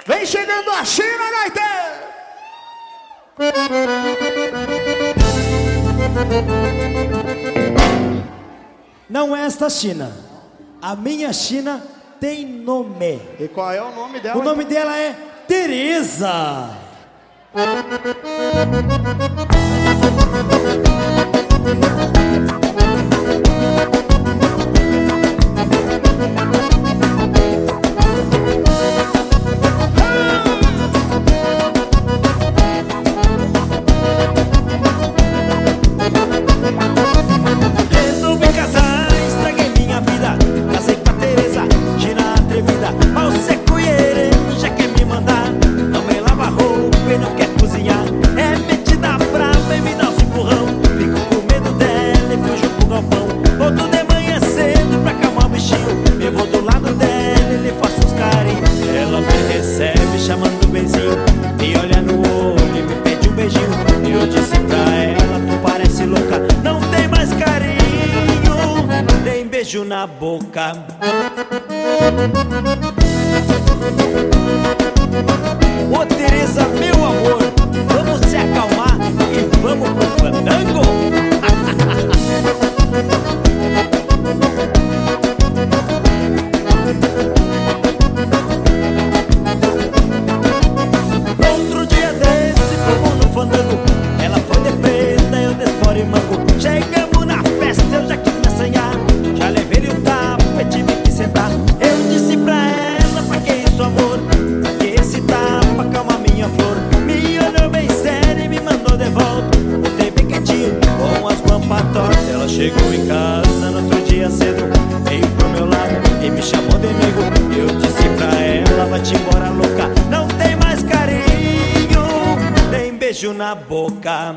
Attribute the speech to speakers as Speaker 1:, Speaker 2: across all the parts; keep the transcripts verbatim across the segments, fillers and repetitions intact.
Speaker 1: Vem chegando a China, gaiteiro!
Speaker 2: Não é esta China. A minha China tem nome.
Speaker 1: E qual é o nome dela?
Speaker 2: O nome dela é Tereza.
Speaker 3: Resolvi casar, estraguei minha vida. Casei com a Tereza, China atrevida. Mal seco e herente, já quer me mandar. Não me lava roupa e não quer cozinhar. É metida brava e me dá um empurrão. Fico com medo dela e fujo pro galpão. Volto de manhã cedo pra acalmar o bichinho. Eu vou do lado dela e lhe faço uns carinhos. Ela me recebe chamando benzinho. Me olha no olho e me pede um beijinho. Eu disse pra ela, tu parece louca. Não tem mais carinho, nem beijo na boca. Ô Tereza, meu amor, vamos se acalmar e vamos pro fandango? Outro dia desse, fomos no fandango. Ela foi de preta, eu de espora e mango. Chegamos na festa, eu já quis me assanhar. Já levei-lhe um tapa e tive que sentar. Eu disse pra ela, pra que isso, amor? Que esse tapa calma minha flor. Me olhou bem sério e me mandou de volta. Botei bem quietinho, com as guampas tortas. Ela chegou em casa no outro dia cedo. Veio pro meu lado e me chamou de amigo. Eu disse pra ela, vai-te embora louca. Não tem mais carinho, nem beijo na boca.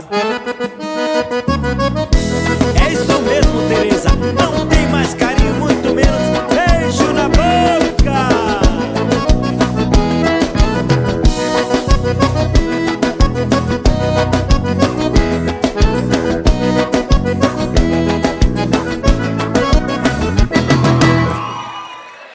Speaker 3: É isso mesmo, Tereza, não tem mais carinho, muito menos